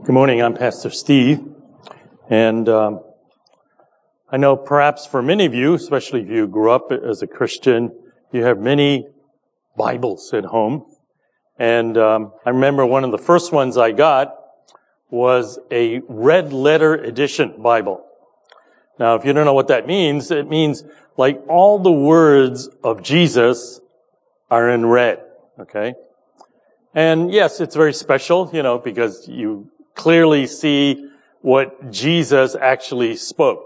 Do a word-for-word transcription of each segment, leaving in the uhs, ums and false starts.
Good morning, I'm Pastor Steve, and um, I know perhaps for many of you, especially if you grew up as a Christian, you have many Bibles at home. And um, I remember one of the first ones I got was a red letter edition Bible. Now, if you don't know what that means, it means like all the words of Jesus are in red, okay? And yes, it's very special, you know, because you clearly see what Jesus actually spoke.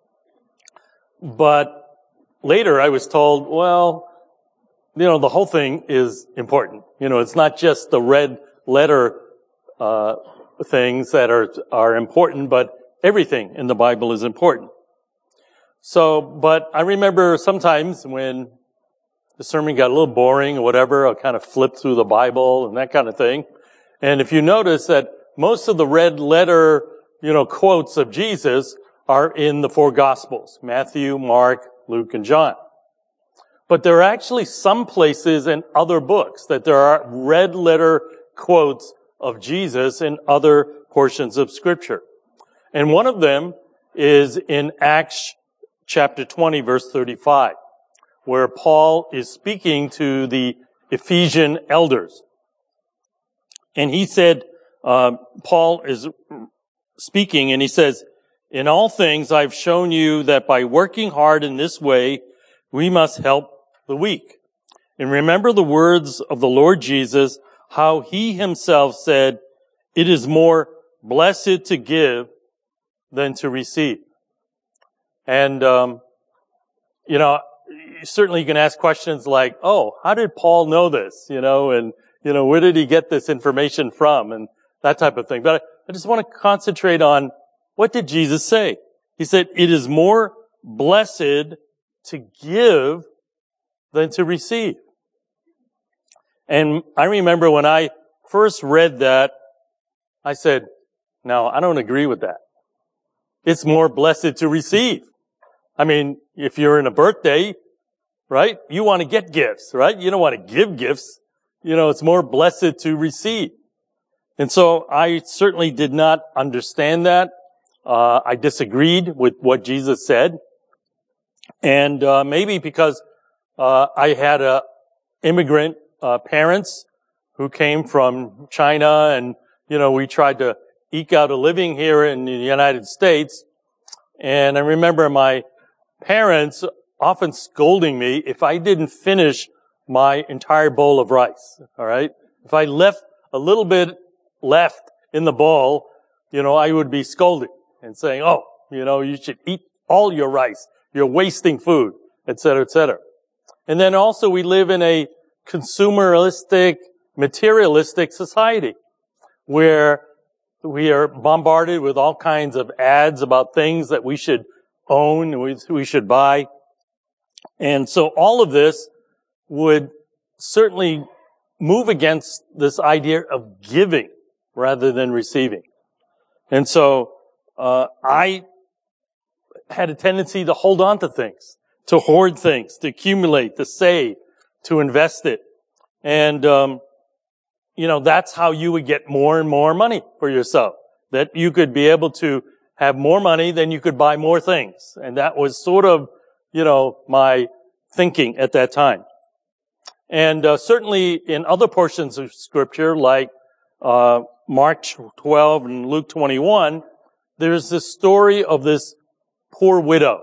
But later I was told, well, you know, the whole thing is important. You know, it's not just the red letter uh things that are are important, but everything in the Bible is important. So, but I remember sometimes when the sermon got a little boring or whatever, I'll kind of flip through the Bible and that kind of thing. And if you notice that most of the red letter, you know, quotes of Jesus are in the four Gospels, Matthew, Mark, Luke, and John. But there are actually some places in other books that there are red letter quotes of Jesus in other portions of Scripture. And one of them is in Acts chapter twenty, verse thirty-five, where Paul is speaking to the Ephesian elders. And he said, uh, Paul is speaking, and he says, "In all things I've shown you that by working hard in this way, we must help the weak. And remember the words of the Lord Jesus, how he himself said, 'It is more blessed to give than to receive.'" And, um, you know, certainly you can ask questions like, oh, how did Paul know this? You know, and, you know, where did he get this information from? And that type of thing. But I, I just want to concentrate on what did Jesus say? He said, "It is more blessed to give than to receive." And I remember when I first read that, I said, no, I don't agree with that. It's more blessed to receive. I mean, if you're in a birthday, right, you want to get gifts, right? You don't want to give gifts. You know, it's more blessed to receive. And so I certainly did not understand that. Uh, I disagreed with what Jesus said. And uh, maybe because uh, I had a immigrant uh, parents who came from China, and, you know, we tried to eke out a living here in the United States. And I remember my parents often scolding me if I didn't finish my entire bowl of rice, all right? If I left a little bit left in the bowl, you know, I would be scolded and saying, oh, you know, you should eat all your rice. You're wasting food, et cetera, et cetera. And then also we live in a consumeristic, materialistic society where we are bombarded with all kinds of ads about things that we should own, we, we should buy. And so all of this would certainly move against this idea of giving rather than receiving. And so uh I had a tendency to hold on to things, to hoard things, to accumulate, to save, to invest it. And, um, you know, that's how you would get more and more money for yourself. That you could be able to have more money than you could buy more things. And that was sort of, you know, my thinking at that time. And uh, certainly in other portions of Scripture, like uh Mark twelve and Luke twenty-one, there's this story of this poor widow.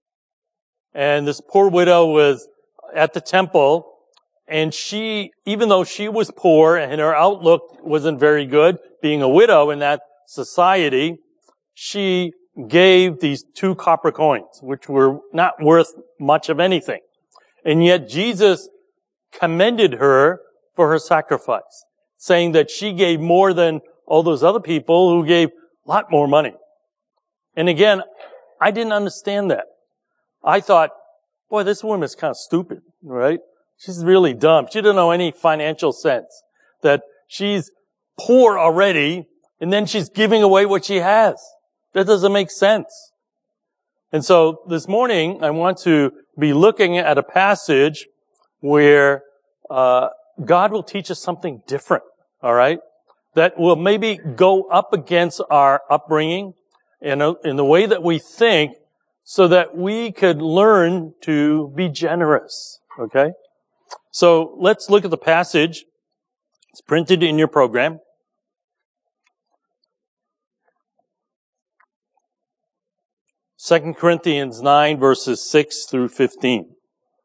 And this poor widow was at the temple, and she, even though she was poor and her outlook wasn't very good, being a widow in that society, she gave these two copper coins, which were not worth much of anything. And yet Jesus commended her for her sacrifice, saying that she gave more than all those other people who gave a lot more money. And again, I didn't understand that. I thought, boy, this woman is kind of stupid, right? She's really dumb. She doesn't know any financial sense. That she's poor already, and then she's giving away what she has. That doesn't make sense. And so this morning, I want to be looking at a passage where uh God will teach us something different, all right? that will maybe go up against our upbringing and in the way that we think, so that we could learn to be generous. Okay? So let's look at the passage. It's printed in your program. Second Corinthians nine, verses six through fifteen.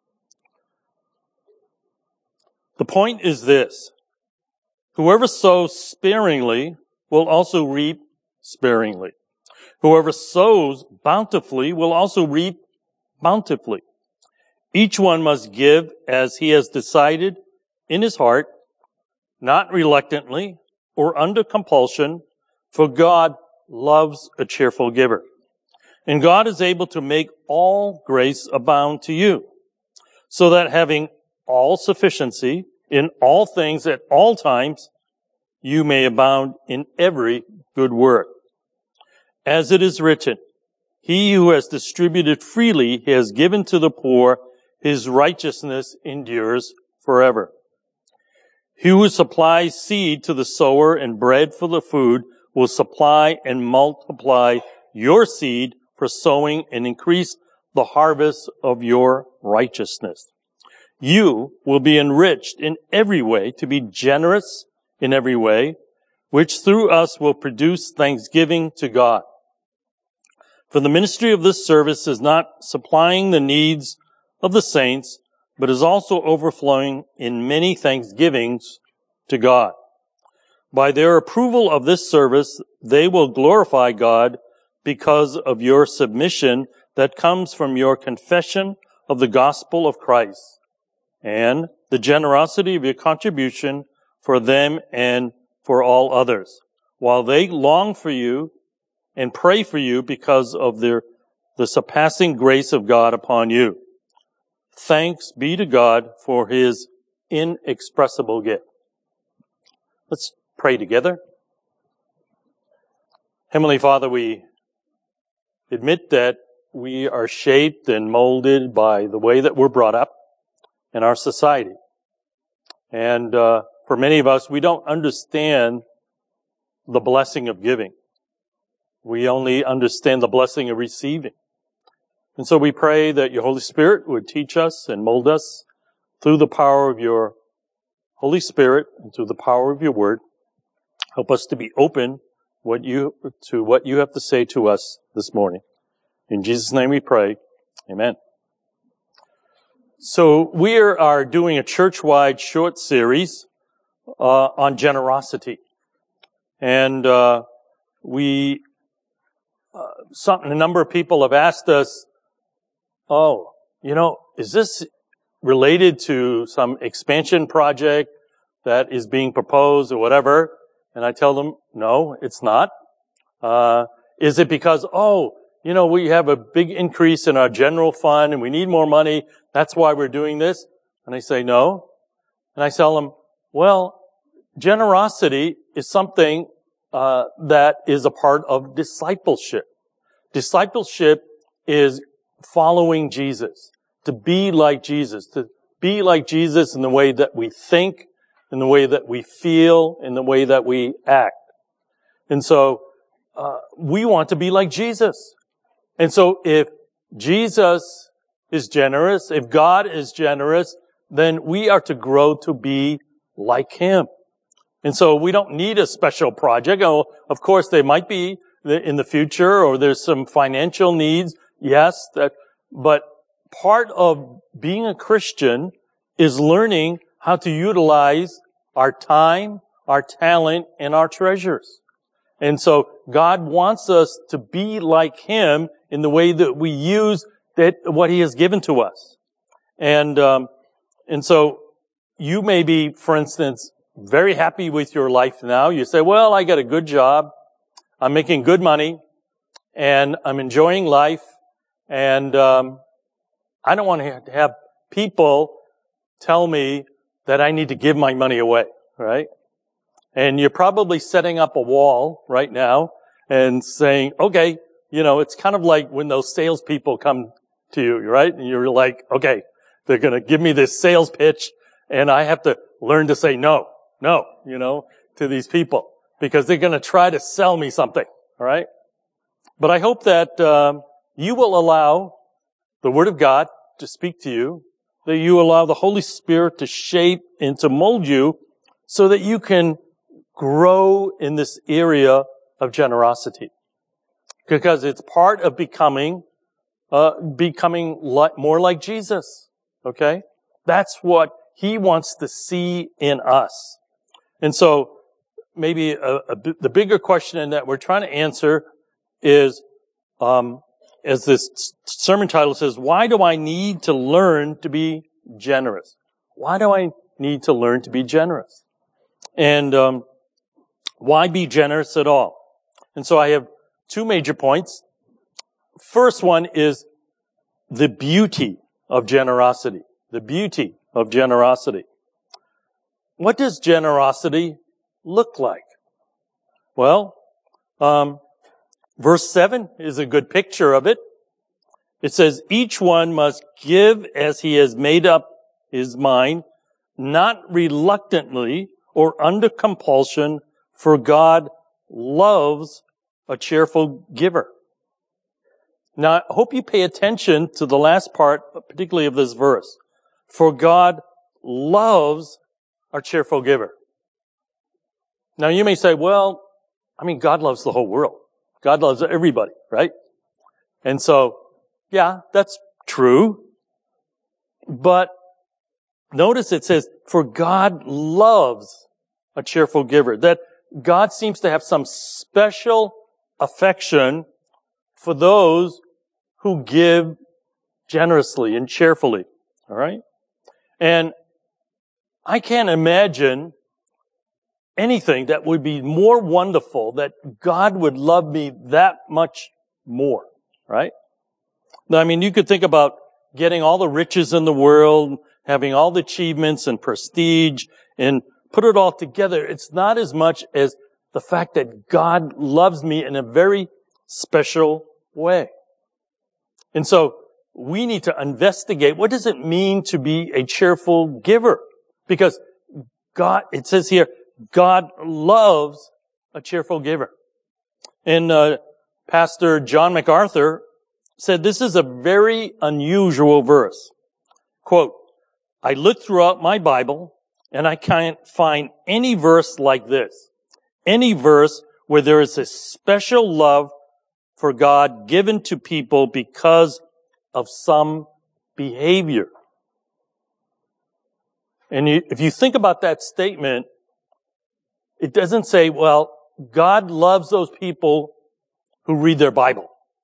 The point is this: whoever sows sparingly will also reap sparingly. Whoever sows bountifully will also reap bountifully. Each one must give as he has decided in his heart, not reluctantly or under compulsion, for God loves a cheerful giver. And God is able to make all grace abound to you, so that having all sufficiency in all things at all times, you may abound in every good work. As it is written, he who has distributed freely has given to the poor, his righteousness endures forever. He who supplies seed to the sower and bread for the food will supply and multiply your seed for sowing and increase the harvest of your righteousness. You will be enriched in every way to be generous in every way, which through us will produce thanksgiving to God. For the ministry of this service is not supplying the needs of the saints, but is also overflowing in many thanksgivings to God. By their approval of this service, they will glorify God because of your submission that comes from your confession of the gospel of Christ and the generosity of your contribution for them and for all others, while they long for you and pray for you because of their, the surpassing grace of God upon you. Thanks be to God for his inexpressible gift. Let's pray together. Heavenly Father, we admit that we are shaped and molded by the way that we're brought up in our society. And uh, for many of us, we don't understand the blessing of giving. We only understand the blessing of receiving. And so we pray that your Holy Spirit would teach us and mold us through the power of your Holy Spirit and through the power of your word. Help us to be open what you, to what you have to say to us this morning. In Jesus' name we pray. Amen. So we are doing a church-wide short series uh, on generosity. And uh, we, uh, some, a number of people have asked us, oh, you know, is this related to some expansion project that is being proposed or whatever? And I tell them, no, it's not. Uh, is it because, oh, you know, we have a big increase in our general fund and we need more money, that's why we're doing this? And they say, no. And I tell them, well, generosity is something uh, that is a part of discipleship. Discipleship is following Jesus, to be like Jesus, to be like Jesus in the way that we think, in the way that we feel, in the way that we act. And so, uh, we want to be like Jesus. And so if Jesus is generous, if God is generous, then we are to grow to be like him. And so we don't need a special project. Oh, of course, there might be in the future, or there's some financial needs. Yes, that, but part of being a Christian is learning how to utilize our time, our talent, and our treasures. And so God wants us to be like him in the way that we use that what he has given to us. And um, and so you may be, for instance, very happy with your life now. You say, well, I got a good job, I'm making good money, and I'm enjoying life, and um, I don't want to have people tell me that I need to give my money away, right? And you're probably setting up a wall right now and saying, okay, you know, it's kind of like when those salespeople come to you, right? And you're like, okay, they're going to give me this sales pitch and I have to learn to say no, no, you know, to these people. because they're going to try to sell me something, all right? But I hope that um, you will allow the Word of God to speak to you, that you allow the Holy Spirit to shape and to mold you so that you can grow in this area of generosity. Because it's part of becoming, uh, becoming like, more like Jesus. Okay? That's what He wants to see in us. And so, maybe a, a, the bigger question that we're trying to answer is, um, as this sermon title says, why do I need to learn to be generous? Why do I need to learn to be generous? And, um, why be generous at all? And so I have two major points. First one is the beauty of generosity. The beauty of generosity. What does generosity look like? Well, um, verse seven is a good picture of it. It says, each one must give as he has made up his mind, not reluctantly or under compulsion, for God loves a cheerful giver. Now, I hope you pay attention to the last part, particularly of this verse. For God loves a cheerful giver. Now, you may say, well, I mean, God loves the whole world. God loves everybody, right? And so, yeah, that's true. But notice it says, for God loves a cheerful giver. That God seems to have some special affection for those who give generously and cheerfully. All right? And I can't imagine anything that would be more wonderful, that God would love me that much more. Right? Now, I mean, you could think about getting all the riches in the world, having all the achievements and prestige, and put it all together. It's not as much as the fact that God loves me in a very special way. And so we need to investigate, what does it mean to be a cheerful giver? Because God, it says here, God loves a cheerful giver. And uh, Pastor John MacArthur said this is a very unusual verse. Quote, I looked throughout my Bible and I can't find any verse like this. Any verse where there is a special love for God given to people because of some behavior. And you, if you think about that statement, it doesn't say, well, God loves those people who read their Bible.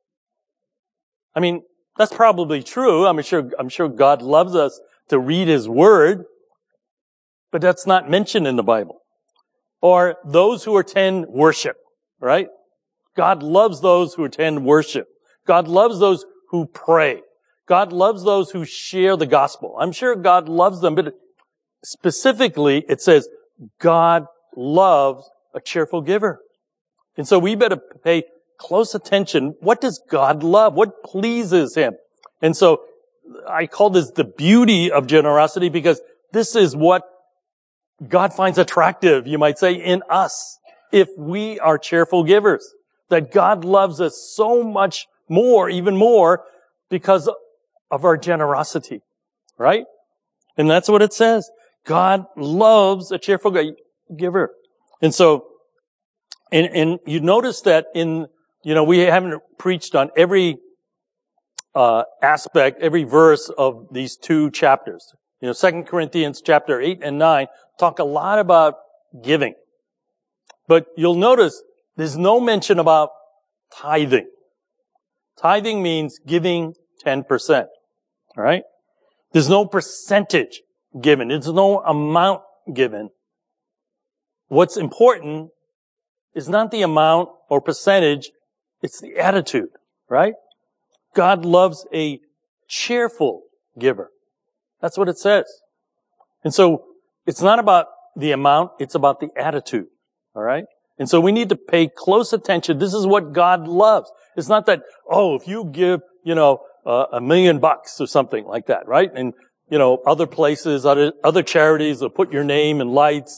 I mean, that's probably true. I'm sure, I'm sure God loves us to read His Word, but that's not mentioned in the Bible. Or those who attend worship, right? God loves those who attend worship. God loves those who pray. God loves those who share the gospel. I'm sure God loves them, but specifically it says God loves a cheerful giver. And so we better pay close attention. What does God love? What pleases Him? And so I call this the beauty of generosity, because this is what God finds attractive, you might say, in us, if we are cheerful givers. That God loves us so much more, even more, because of our generosity, right? And that's what it says. God loves a cheerful giver. And so, and, and you notice that in, you know, we haven't preached on every uh aspect, every verse of these two chapters. You know, Second Corinthians chapter eight and nine talk a lot about giving. But you'll notice there's no mention about tithing. Tithing means giving ten percent. All right? There's no percentage given. There's no amount given. What's important is not the amount or percentage, it's the attitude, right? God loves a cheerful giver. That's what it says. And so it's not about the amount, it's about the attitude. All right? And so we need to pay close attention. This is what God loves. It's not that, oh, if you give, you know, uh, a million bucks or something like that, right? And, you know, other places, other, other charities will put your name in lights and,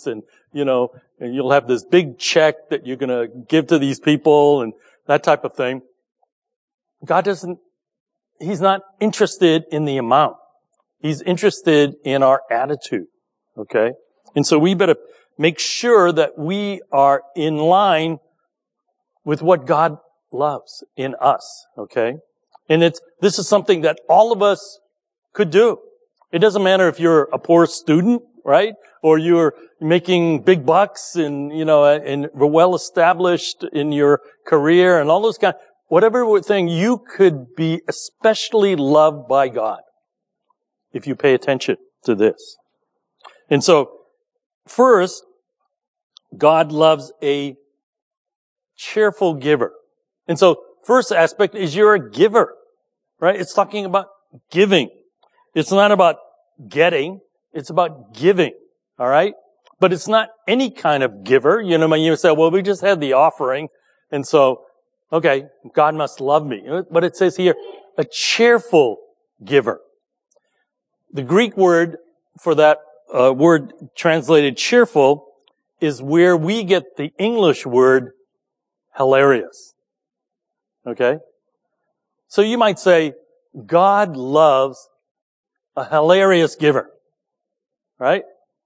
you know, and you'll have this big check that you're going to give to these people and that type of thing. God doesn't, He's not interested in the amount. He's interested in our attitude. Okay? And so we better make sure that we are in line with what God loves in us. Okay? And it's, this is something that all of us could do. It doesn't matter if you're a poor student, right? Or you're making big bucks and, you know, and well established in your career and all those kind, whatever thing, you could be especially loved by God if you pay attention to this. And so, first, God loves a cheerful giver. And so, first aspect is you're a giver, right? It's talking about giving. It's not about getting. It's about giving. All right? But it's not any kind of giver. You know, when you say, well, we just had the offering. And so, okay, God must love me. But it says here, a cheerful giver. The Greek word for that uh, word translated cheerful is where we get the English word hilarious. Okay? So you might say, God loves a hilarious giver. Right?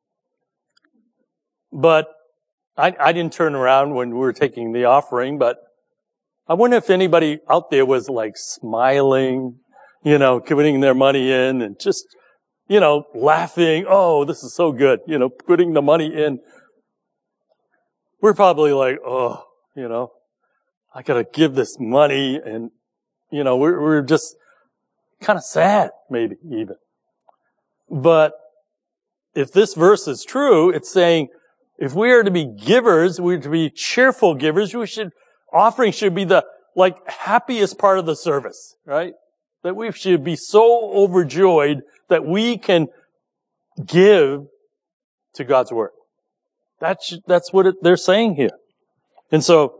But I, I didn't turn around when we were taking the offering, but I wonder if anybody out there was like smiling, you know, putting their money in and just, you know, laughing. Oh, this is so good. You know, putting the money in. We're probably like, oh, you know, I gotta give this money. And, you know, we're, we're just kind of sad, maybe even. But if this verse is true, it's saying, if we are to be givers, we're to be cheerful givers, we should, offering should be the, like, happiest part of the service, right? That we should be so overjoyed that we can give to God's Word. That's, that's what it, they're saying here. And so,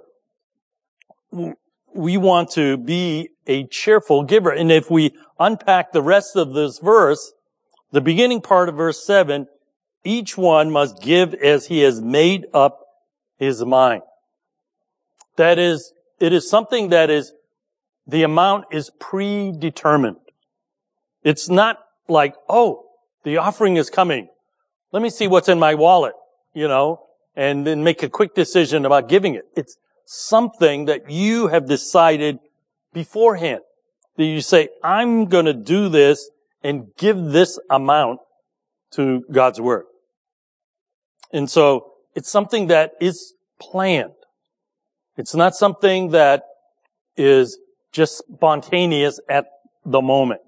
we want to be a cheerful giver. And if we unpack the rest of this verse, the beginning part of verse seven, each one must give as he has made up his mind. That is, it is something that is, the amount is predetermined. It's not like, oh, the offering is coming. Let me see what's in my wallet, you know, and then make a quick decision about giving it. It's something that you have decided beforehand. That you say, I'm going to do this and give this amount to God's Word. And so, it's something that is planned. It's not something that is just spontaneous at the moment.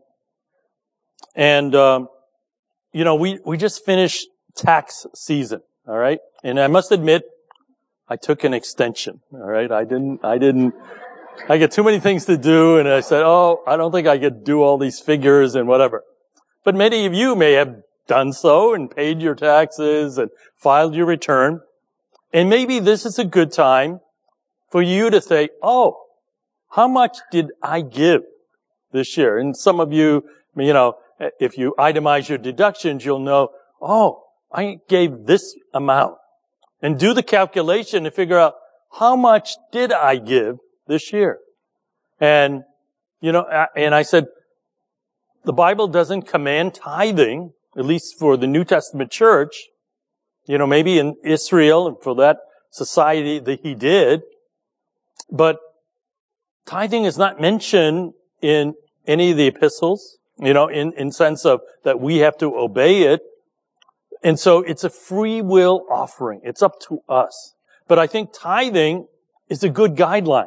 And, um, you know, we, we just finished tax season, all right? And I must admit, I took an extension, all right? I didn't, I didn't, I got too many things to do, and I said, oh, I don't think I could do all these figures and whatever. But many of you may have done so and paid your taxes and filed your return. And maybe this is a good time for you to say, oh, how much did I give this year? And some of you, you know, if you itemize your deductions, you'll know, oh, I gave this amount. And do the calculation to figure out how much did I give this year? And, you know, and I said, the Bible doesn't command tithing, at least for the New Testament church. You know, maybe in Israel and for that society that he did. But tithing is not mentioned in any of the epistles, you know, in, in sense of that we have to obey it. And so it's a free will offering. It's up to us. But I think tithing is a good guideline.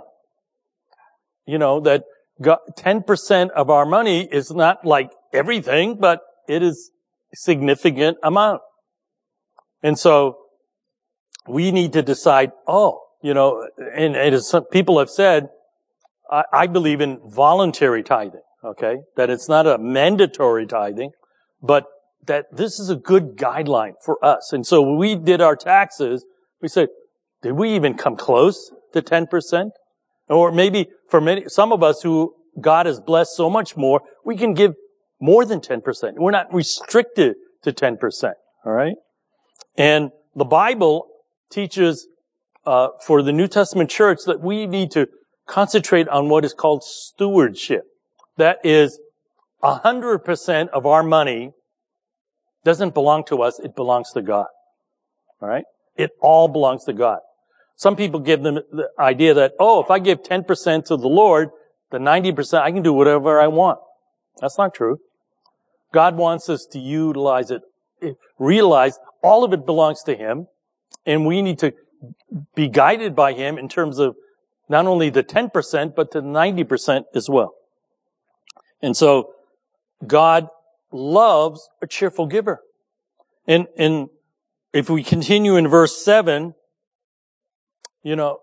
You know, that ten percent of our money is not like everything, but it is a significant amount. And so we need to decide, oh, you know, and, and as some people have said, I, I believe in voluntary tithing, okay? That it's not a mandatory tithing, but that this is a good guideline for us. And so when we did our taxes, we said, did we even come close to ten percent? Or maybe for many, some of us who God has blessed so much more, we can give more than ten percent. We're not restricted to ten percent, all right? And the Bible teaches uh, for the New Testament church that we need to concentrate on what is called stewardship. That is, a hundred percent of our money doesn't belong to us, it belongs to God. All right? It all belongs to God. Some people give them the idea that, oh, if I give ten percent to the Lord, the ninety percent, I can do whatever I want. That's not true. God wants us to utilize it, realize all of it belongs to Him, and we need to be guided by Him in terms of not only the ten percent, but the ninety percent as well. And so, God loves a cheerful giver. And, and if we continue in verse seven, you know,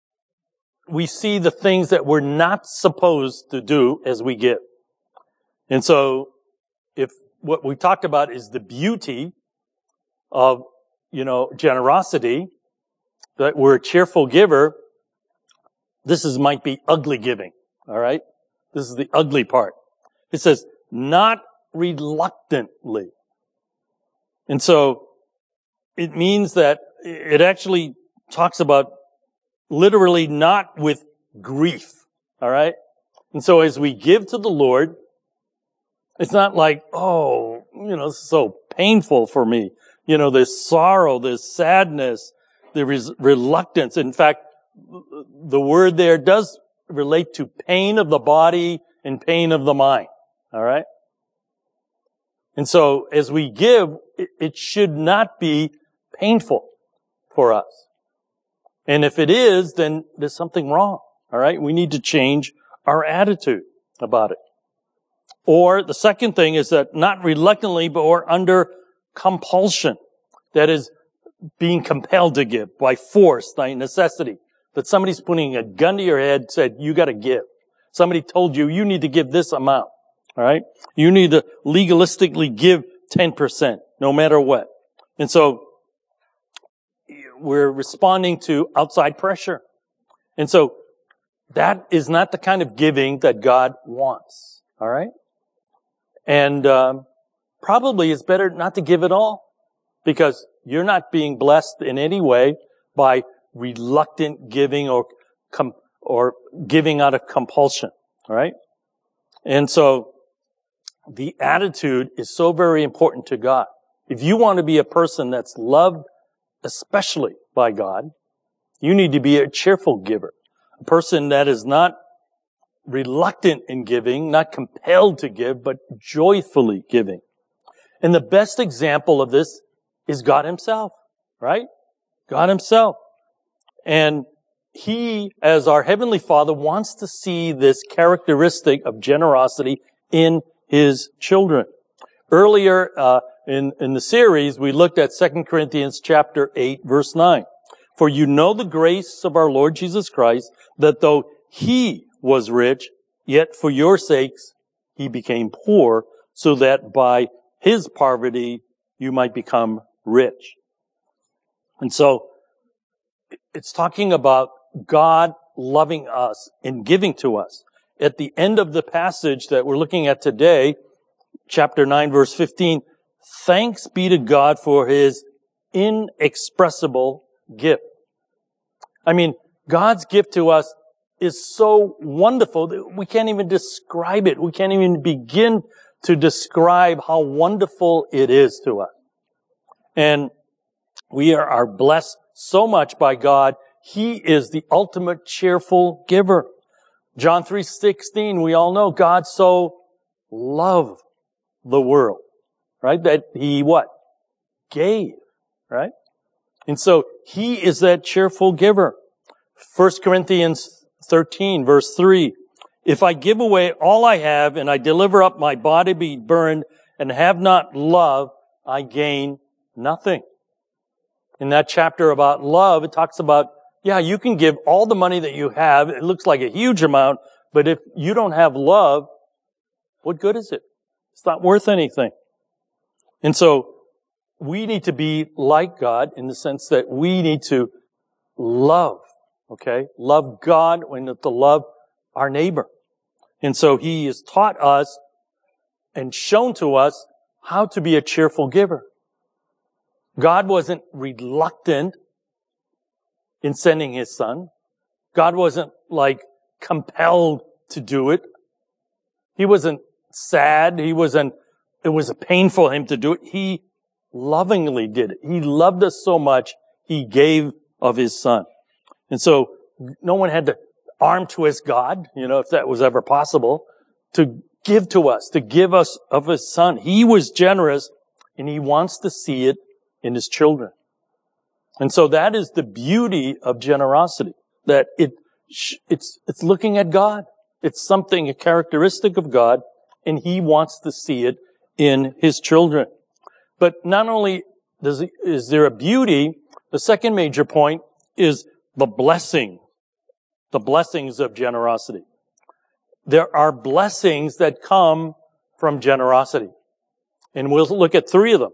we see the things that we're not supposed to do as we give. And so, if what we talked about is the beauty of, you know, generosity, that we're a cheerful giver, this is might be ugly giving. All right? This is the ugly part. It says, not reluctantly. And so, it means that it actually talks about literally not with grief. All right? And so as we give to the Lord, it's not like, oh, you know, this is so painful for me. You know, there's sorrow, there's sadness, there is reluctance. In fact, the word there does relate to pain of the body and pain of the mind. All right? And so, as we give, it should not be painful for us. And if it is, then there's something wrong. All right? We need to change our attitude about it. Or the second thing is that not reluctantly, but or under compulsion. That is, being compelled to give by force, by necessity. That somebody's putting a gun to your head, said, you got to give. Somebody told you, you need to give this amount. All right? You need to legalistically give ten percent, no matter what. And so, we're responding to outside pressure. And so, that is not the kind of giving that God wants. All right? And um, probably it's better not to give at all, because you're not being blessed in any way by reluctant giving or com- or giving out of compulsion. All right? And so, the attitude is so very important to God. If you want to be a person that's loved especially by God, you need to be a cheerful giver. A person that is not reluctant in giving, not compelled to give, but joyfully giving. And the best example of this is God Himself, right? God Himself. And He, as our Heavenly Father, wants to see this characteristic of generosity in His children. Earlier uh, in, in the series, we looked at Second Corinthians chapter eight, verse nine. For you know the grace of our Lord Jesus Christ, that though He was rich, yet for your sakes He became poor, so that by His poverty you might become rich. And so, it's talking about God loving us and giving to us. At the end of the passage that we're looking at today, chapter nine, verse fifteen, thanks be to God for His inexpressible gift. I mean, God's gift to us is so wonderful that we can't even describe it. We can't even begin to describe how wonderful it is to us. And we are, are blessed so much by God. He is the ultimate cheerful giver. John three sixteen, we all know God so loved the world, right? That He what? Gave, right? And so He is that cheerful giver. First Corinthians thirteen, verse three. If I give away all I have and I deliver up my body to be burned and have not love, I gain nothing. In that chapter about love, it talks about, yeah, you can give all the money that you have. It looks like a huge amount, but if you don't have love, what good is it? It's not worth anything. And so, we need to be like God in the sense that we need to love, okay? Love God and to love our neighbor. And so He has taught us and shown to us how to be a cheerful giver. God wasn't reluctant in sending his son. God wasn't like compelled to do it. He wasn't sad. He wasn't, it was painful for him to do it. He lovingly did it. He loved us so much, he gave of his son. And so no one had to arm twist God, you know, if that was ever possible, to give to us, to give us of his son. He was generous, and he wants to see it in his children. And so that is the beauty of generosity, that it, it's, it's looking at God. It's something, a characteristic of God, and he wants to see it in his children. But not only does he, is there a beauty, the second major point is the blessing, the blessings of generosity. There are blessings that come from generosity. And we'll look at three of them.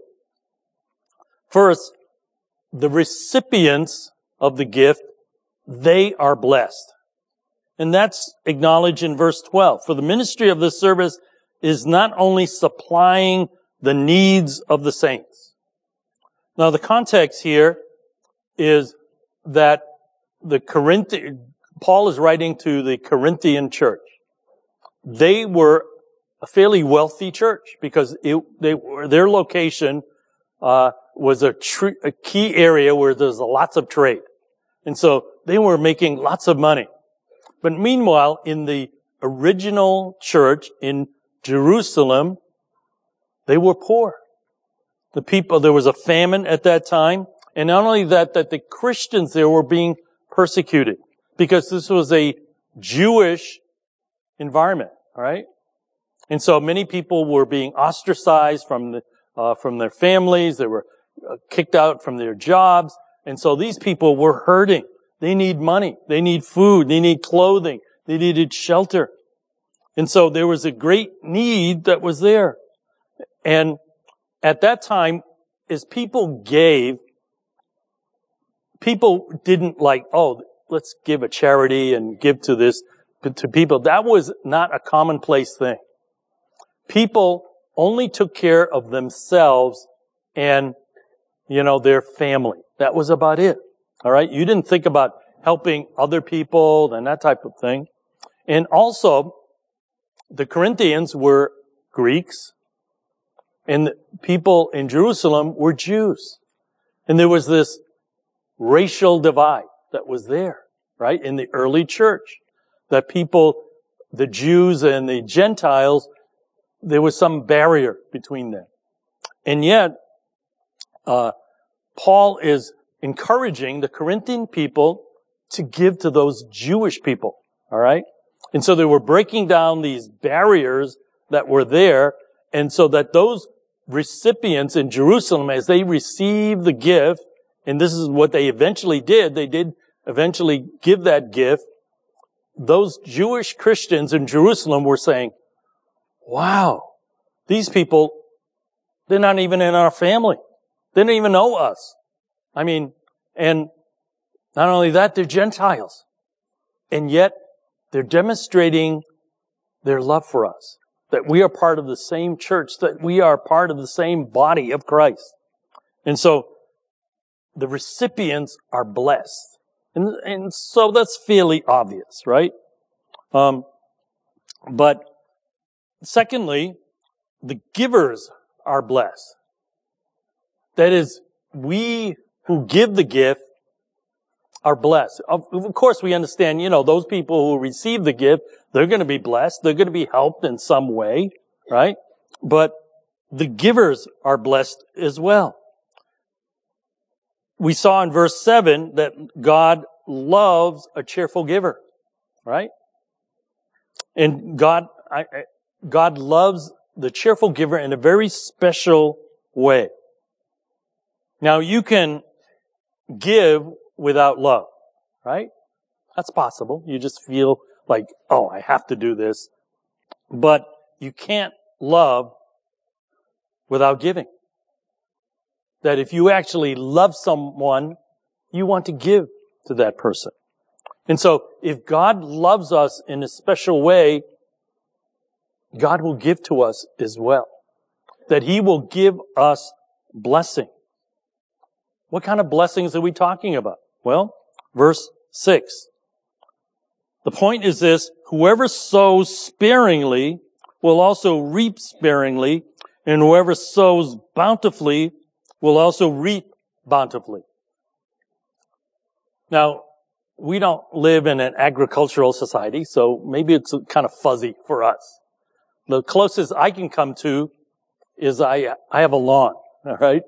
First, the recipients of the gift, they are blessed. And that's acknowledged in verse twelve. For the ministry of this service is not only supplying the needs of the saints. Now the context here is that the Corinthian, Paul is writing to the Corinthian church. They were a fairly wealthy church because it, they were, their location uh, was a, tr- a key area where there's lots of trade. And so they were making lots of money. But meanwhile, in the original church in Jerusalem, they were poor. The people, there was a famine at that time. And not only that, that the Christians there were being persecuted because this was a Jewish environment, all right? And so many people were being ostracized from the, uh, from their families. They were uh, kicked out from their jobs. And so these people were hurting. They need money. They need food. They need clothing. They needed shelter. And so there was a great need that was there. And at that time, as people gave, people didn't like, oh, let's give a charity and give to this, to people. That was not a commonplace thing. People only took care of themselves and, you know, their family. That was about it. All right? You didn't think about helping other people and that type of thing. And also, the Corinthians were Greeks, and the people in Jerusalem were Jews. And there was this racial divide that was there, right, in the early church. That people, the Jews and the Gentiles, there was some barrier between them. And yet, uh, Paul is encouraging the Corinthian people to give to those Jewish people, all right? And so they were breaking down these barriers that were there, and so that those recipients in Jerusalem, as they received the gift, and this is what they eventually did, they did eventually give that gift, those Jewish Christians in Jerusalem were saying, wow, these people, they're not even in our family. They don't even know us. I mean, and not only that, they're Gentiles. And yet, they're demonstrating their love for us. That we are part of the same church, that we are part of the same body of Christ. And so, the recipients are blessed. And, and so that's fairly obvious, right? Um, but secondly, the givers are blessed. That is, we who give the gift are blessed. Of, of course, we understand, you know, those people who receive the gift, they're going to be blessed. They're going to be helped in some way, right? But the givers are blessed as well. We saw in verse seven that God loves a cheerful giver, right? And God, I, I, God loves the cheerful giver in a very special way. Now, you can give without love, right? That's possible. You just feel like, oh, I have to do this. But you can't love without giving. That if you actually love someone, you want to give to that person. And so, if God loves us in a special way, God will give to us as well. That He will give us blessing. What kind of blessings are we talking about? Well, verse six. The point is this: whoever sows sparingly will also reap sparingly, and whoever sows bountifully will also reap bountifully. Now, we don't live in an agricultural society, so maybe it's kind of fuzzy for us. The closest I can come to is I, I have a lawn, all right?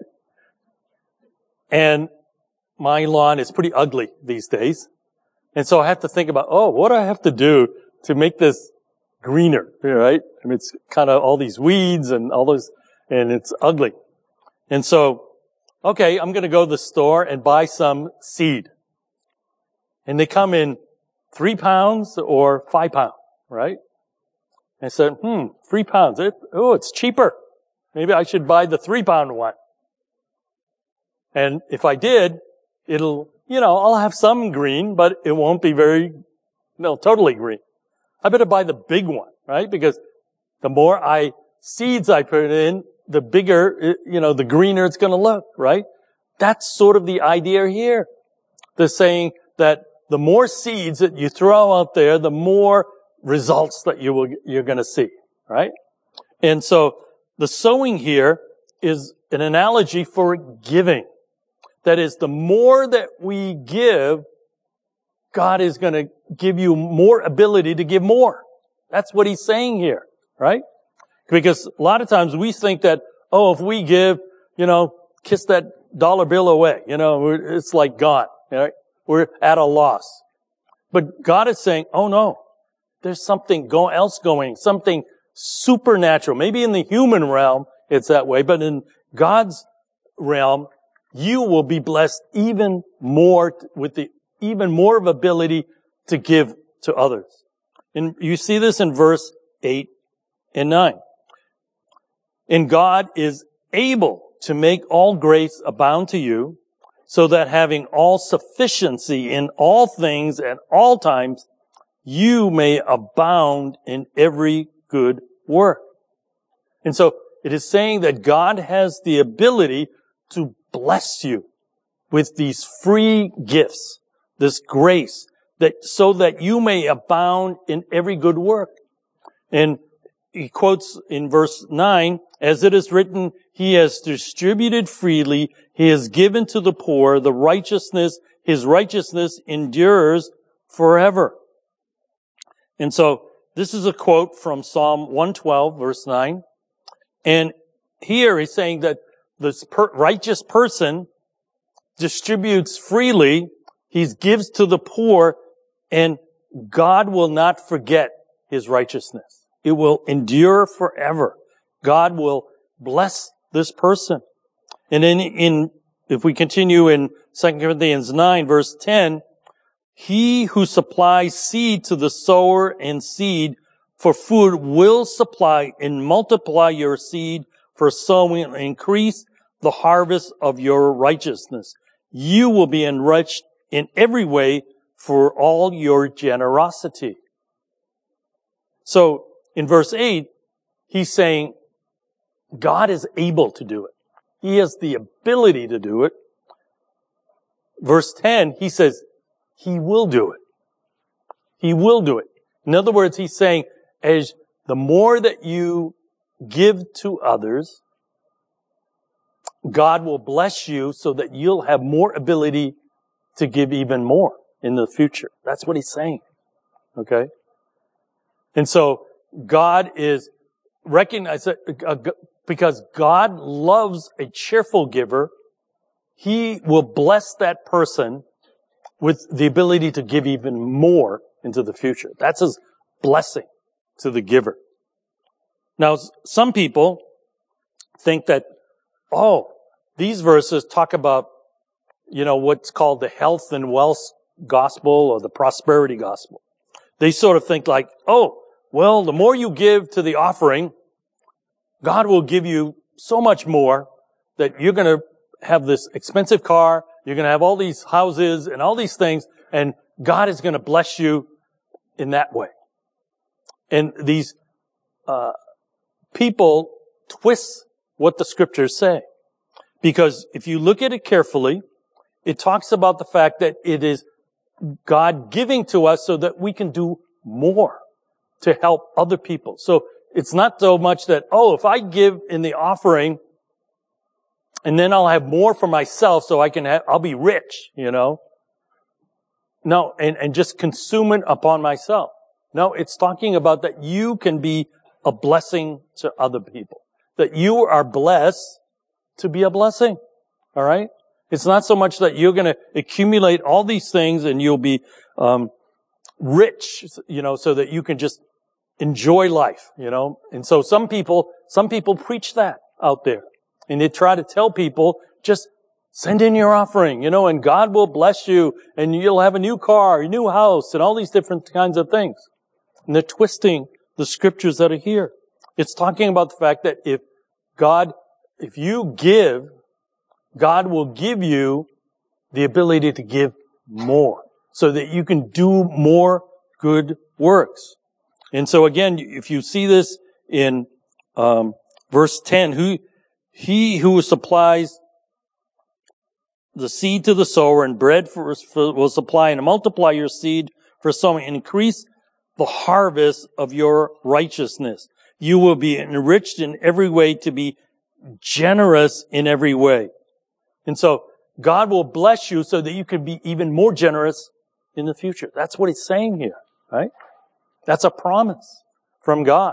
And my lawn is pretty ugly these days. And so I have to think about, oh, what do I have to do to make this greener, right? I mean, it's kind of all these weeds and all those, and it's ugly. And so, okay, I'm going to go to the store and buy some seed. And they come in three pounds or five pounds, right? And I said, hmm, three pounds. It, oh, it's cheaper. Maybe I should buy the three pound one. And if I did, it'll, you know, I'll have some green, but it won't be very, no, totally green. I better buy the big one, right? Because the more I, seeds I put in, the bigger, you know, the greener it's going to look, right? That's sort of the idea here. They're saying that the more seeds that you throw out there, the more results that you will, you're going to see, right? And so the sowing here is an analogy for giving. That is, the more that we give, God is going to give you more ability to give more. That's what he's saying here, right? Because a lot of times we think that, oh, if we give, you know, kiss that dollar bill away, you know, it's like gone, right? We're at a loss. But God is saying, oh no, there's something go- else going, something supernatural. Maybe in the human realm it's that way, but in God's realm, you will be blessed even more with the even more of ability to give to others. And you see this in verse eight and nine. And God is able to make all grace abound to you, so that having all sufficiency in all things at all times, you may abound in every good work. And so it is saying that God has the ability to bless you with these free gifts, this grace, that so that you may abound in every good work. And he quotes in verse nine, as it is written, he has distributed freely, he has given to the poor, the righteousness, his righteousness endures forever. And so this is a quote from Psalm one twelve, verse nine. And here he's saying that this per- righteous person distributes freely, he gives to the poor, and God will not forget his righteousness. It will endure forever. God will bless this person. And in, in if we continue in Second Corinthians nine, verse ten, he who supplies seed to the sower and seed for food will supply and multiply your seed for sowing and increase the harvest of your righteousness. You will be enriched in every way for all your generosity. So, in verse eight, he's saying, God is able to do it. He has the ability to do it. Verse ten, he says, he will do it. He will do it. In other words, he's saying, as the more that you give to others, God will bless you so that you'll have more ability to give even more in the future. That's what he's saying. Okay? And so, God is recognized that uh, because God loves a cheerful giver, he will bless that person with the ability to give even more into the future. That's his blessing to the giver. Now, some people think that, oh, these verses talk about, you know, what's called the health and wealth gospel or the prosperity gospel. They sort of think like, oh, well, the more you give to the offering, God will give you so much more that you're going to have this expensive car, you're going to have all these houses and all these things, and God is going to bless you in that way. And these uh people twist what the scriptures say. Because if you look at it carefully, it talks about the fact that it is God giving to us so that we can do more to help other people. So it's not so much that, oh, if I give in the offering and then I'll have more for myself so I can have, I'll be rich, you know. No, and, and just consume it upon myself. No, it's talking about that you can be a blessing to other people. That you are blessed to be a blessing. All right? It's not so much that you're going to accumulate all these things and you'll be um rich, you know, so that you can just enjoy life, you know. And so some people, some people preach that out there. And they try to tell people, just send in your offering, you know, and God will bless you and you'll have a new car, a new house, and all these different kinds of things. And they're twisting the scriptures that are here. It's talking about the fact that if God, if you give, God will give you the ability to give more so that you can do more good works. And so again, if you see this in um, verse ten, who he who supplies the seed to the sower and bread for, for will supply and multiply your seed for sowing and increase the harvest of your righteousness. You will be enriched in every way to be generous in every way. And so God will bless you so that you can be even more generous in the future. That's what he's saying here, right? That's a promise from God.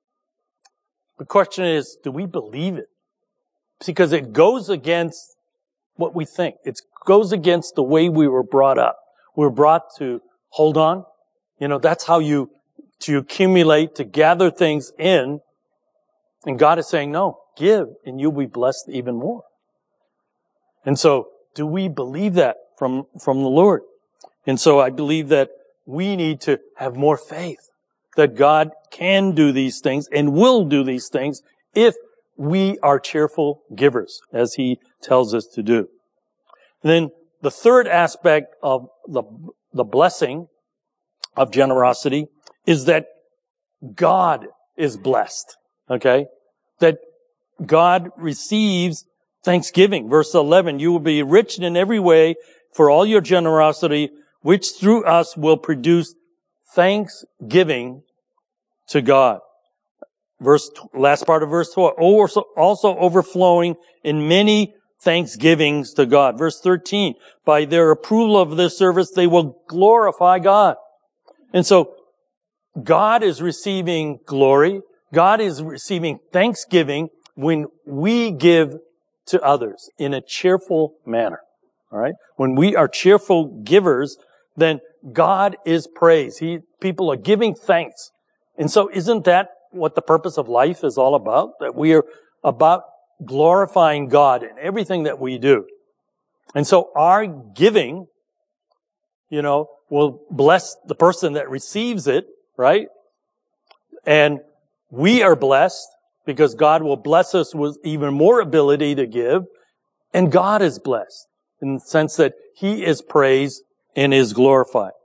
The question is, do we believe it? Because it goes against what we think. It goes against the way we were brought up. We were brought to hold on. You know, that's how you, to accumulate, to gather things in. And God is saying, no, give and you'll be blessed even more. And so, do we believe that from, from the Lord? And so I believe that we need to have more faith that God can do these things and will do these things if we are cheerful givers, as he tells us to do. And then the third aspect of the, the blessing of generosity is that God is blessed. Okay? That God receives thanksgiving. Verse eleven, you will be rich in every way for all your generosity, which through us will produce thanksgiving to God. Verse, last part of verse twelve, also, also overflowing in many thanksgivings to God. Verse thirteen, by their approval of this service, they will glorify God. And so, God is receiving glory. God is receiving thanksgiving when we give to others in a cheerful manner. All right? When we are cheerful givers, then God is praised. He, people are giving thanks. And so isn't that what the purpose of life is all about? That we are about glorifying God in everything that we do. And so our giving, you know, will bless the person that receives it, right? And we are blessed because God will bless us with even more ability to give. And God is blessed in the sense that he is praised and is glorified.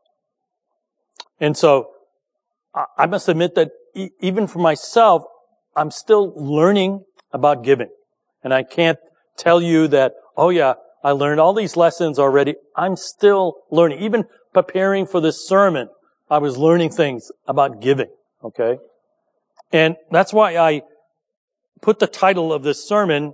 And so I must admit that even for myself, I'm still learning about giving. And I can't tell you that, oh yeah, I learned all these lessons already. I'm still learning. Even preparing for this sermon, I was learning things about giving. Okay? And that's why I put the title of this sermon,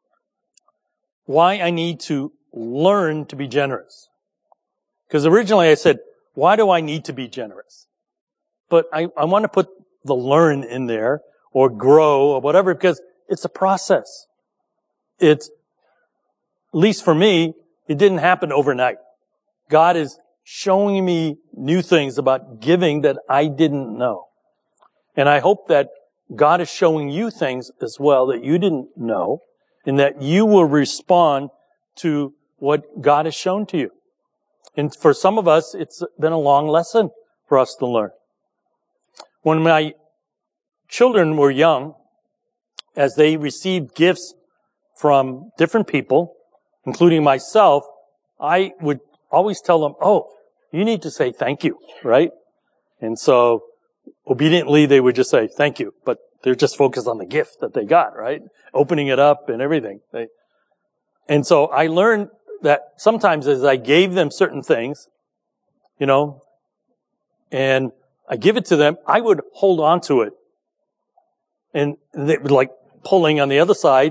Why I Need to Learn to Be Generous. Because originally I said, why do I need to be generous? But I, I want to put the learn in there, or grow, or whatever, because it's a process. It's, at least for me, it didn't happen overnight. God is showing me new things about giving that I didn't know. And I hope that God is showing you things as well that you didn't know, and that you will respond to what God has shown to you. And for some of us, it's been a long lesson for us to learn. When my children were young, as they received gifts from different people, including myself, I would always tell them, oh, you need to say thank you, right? And so obediently they would just say thank you, but they're just focused on the gift that they got, right? Opening it up and everything. They, and so I learned that sometimes as I gave them certain things, you know, and I give it to them, I would hold on to it. And they would like pulling on the other side.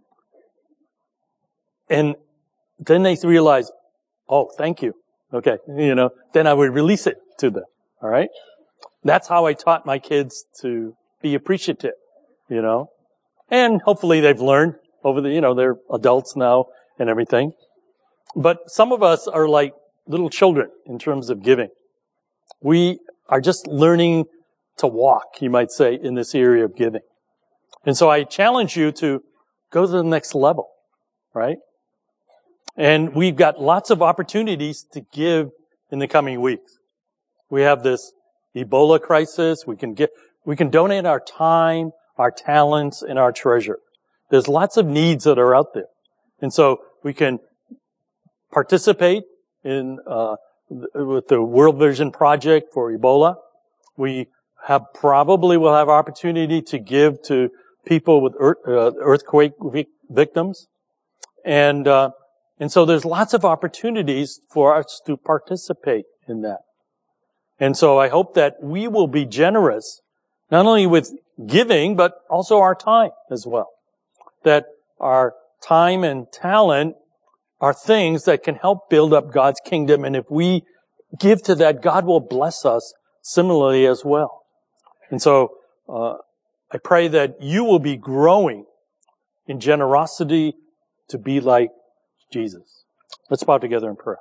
And then they realize, oh, thank you. Okay. You know, then I would release it to them. All right. That's how I taught my kids to be appreciative, you know, and hopefully they've learned over the, you know, they're adults now and everything. But some of us are like little children in terms of giving. We are just learning to walk, you might say, in this area of giving. And so I challenge you to go to the next level, right? And we've got lots of opportunities to give in the coming weeks. We have this Ebola crisis. We can get, we can donate our time, our talents, and our treasure. There's lots of needs that are out there. And so we can participate in, uh, with the World Vision Project for Ebola. We have probably will have opportunity to give to people with earth, uh, earthquake victims. And, uh, and so there's lots of opportunities for us to participate in that. And so I hope that we will be generous, not only with giving, but also our time as well. That our time and talent are things that can help build up God's kingdom. And if we give to that, God will bless us similarly as well. And so, uh, I pray that you will be growing in generosity to be like Jesus. Let's bow together in prayer.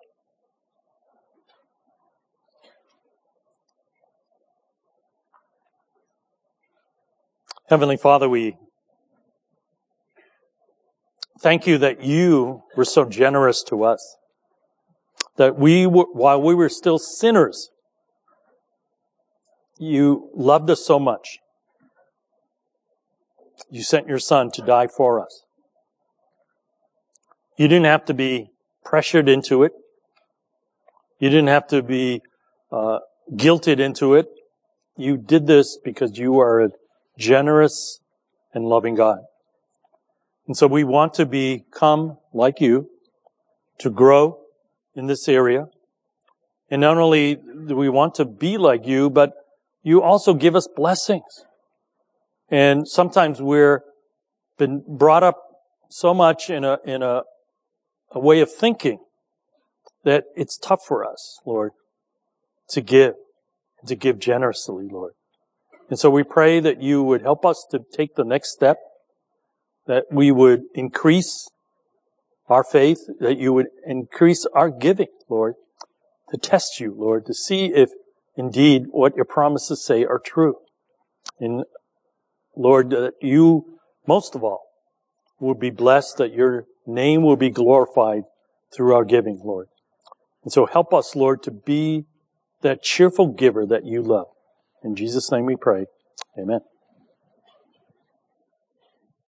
Heavenly Father, we thank you that you were so generous to us. That we were, while we were still sinners, you loved us so much. You sent your Son to die for us. You didn't have to be pressured into it. You didn't have to be uh, guilted into it. You did this because you are a generous and loving God. And so we want to become like you, to grow in this area. And not only do we want to be like you, but you also give us blessings. And sometimes we're been brought up so much in a, in a, a way of thinking that it's tough for us, Lord, to give, to give generously, Lord. And so we pray that you would help us to take the next step, that we would increase our faith, that you would increase our giving, Lord, to test you, Lord, to see if indeed what your promises say are true. And Lord, that you, most of all, will be blessed, that your name will be glorified through our giving, Lord. And so help us, Lord, to be that cheerful giver that you love. In Jesus' name we pray. Amen.